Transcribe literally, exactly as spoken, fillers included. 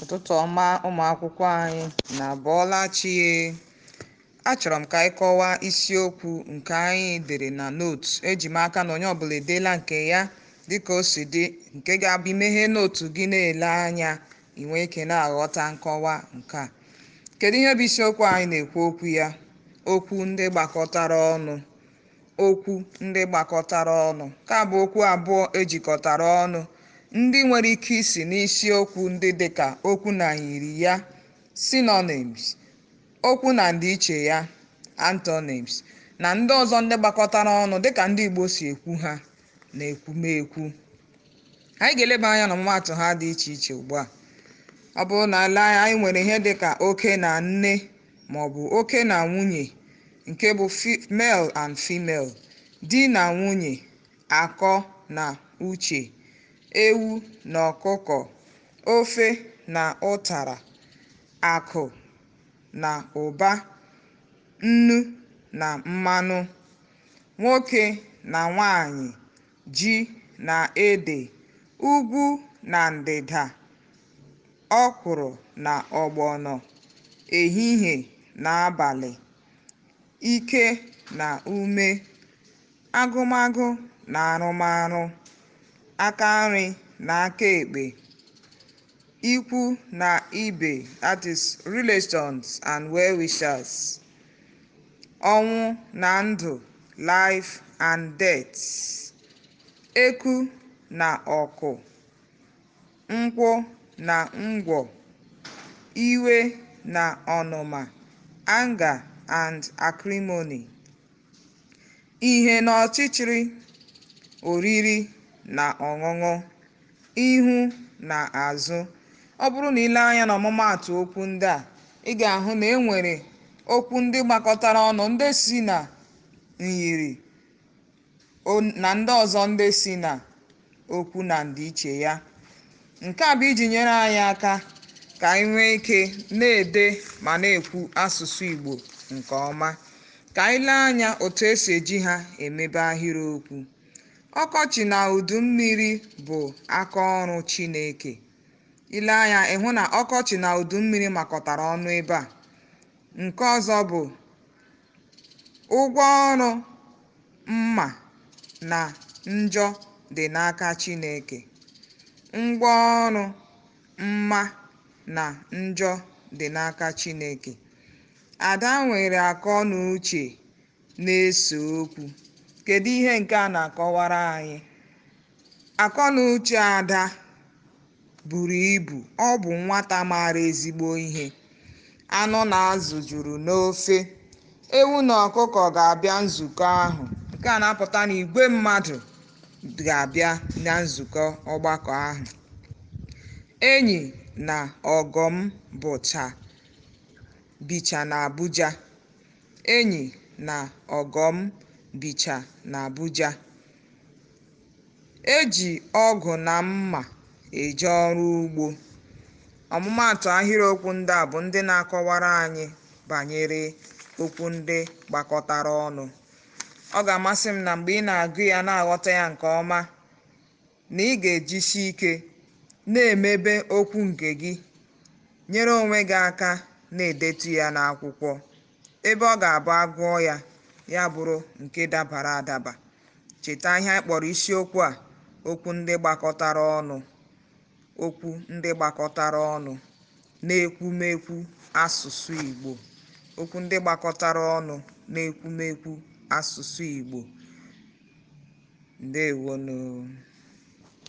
Ụtụtụ ọma ụmụ akwụkwọ anyị na bọọla chi. Achọrọ m ka anyị kọwaa isiokwu nke anyị dere na nootu. Eji m aka na onye ọbụla edeela nke ya dịka o si dị, nke ga-abụ imeghe nootu gị na-ele anya ị nwee ike na-aghọta nkọwa nke a. Kedu ihe bụ isiokwu anyị na-ekwu okwu ya? Okwu ndị gbakọtara ọnụ. Okwu ndị gbakọtara ọnụ. Nke a bụ okwu abụọ ejikọtara ọnụ ndị nwere ike isi n'isiokwu ndị dịka okwu na yiri ya synonyms, okwu na ndịiche ya antonyms, na ndị ọzọ ndị gbakọtara ọnụ dịka ndị Igbo si ekwu ha na ekwumekwu. Anyị ga-eleba anya n'ọmụmaatụ ha dị iche iche ugbu a. Ọ bụrụ na ala anya, anyị nwere ihe dịka oke na nne maọbụ oke na nwunye, nke bụ male and female, di na nwunye, akọ na uche, ewu na ọkụkọ, ofe na ụtara, akụ na ụba, nnu na mmanụ, nwoke na nwanyị, ji na ede, ugwu na ndịda, ọkwụrụ na ọgbọnọ, ehihie na abalị, ike na ume, agụmagụ na arụmarụ, aka nri na aka ekpe, ikwu na ibe, that is relations and well-wishers, ọnwụ na ndụ, life and death, eku na ọkụ, nkwụ na ngwọ, iwe na ọnụma, anger and acrimony, ihe na ọchịchịrị, oriri na ọṅụṅụ, ihu na azụ. Ọ bụrụ na ile anya n'ọmụmaatụ okwu ndị a, ị ga-ahụ na e nwere okwu ndị gbakọtara ọnụ ndị si na nyiri na ndị ọzọ ndị si na okwu na ndịiche ya. Nke a bụ iji nyere anyị aka ka anyị nwee ike na-ede ma na-ekwu asụsụ Igbo nke ọma. Ka anyị lee anya otu esi eji ha emebe ahịrịokwu. Ọkọchị na udu mmiri bụ aka ọrụ Chineke. Ile anya, ị hụ na ọkọchị na udu mmiri makọtara ọnụ ebe a. Nke ọzọ bụ ụgwọ ọrụ mma na njọ dị n'aka Chineke. Ngwa ọrụ mma na njọ dị n'aka Chineke. Ada nwere akọ na uche na-ese okwu. Kedu ihe nke a na-akọwara anyị? Akọ na uche Ada buru ibu. Ọ bụ nwata maara ezigbo ihe. Anụ na azụ juru n'ofe. Ewu na ọkụkọ ga-abịa nzukọ ahụ. Nke a na-apụta na igwe mmadụ ga-abịa na nzukọ ọgbakọ ahụ. Enyi na ọgọ m bụcha bicha n'Abuja. Enyi na ọgọ m bicha n'Abuja. Eji ọgụ na mma eje ọrụ ugbo. Ọmụmaatụ ahịrịokwu ndị a bụ ndị na-akọwara anyị banyere okwu ndị gbakọtara ọnụ. Ọ ga-amasị m na mgbe ị na-agụ ya na-aghọta ya nke ọma, na ị ga-ejisi ike na-emebe okwu nke gị, nyere onwe gị aka na-edetu ya n'akwụkwọ. Ebe ọ ga-abụ agụọ ya, ya bụrụ nke dabara adaba. Cheta ihe anyị kpọrọ isiokwu a, okwu ndị gbakọtara ọnụ. Okwu ndị gbakọtara ọnụ na-ekwumekwu asụsụ Igbo. Okwu ndị gbakọtara ọnụ na-ekwumekwu asụsụ Igbo. Ndewonu.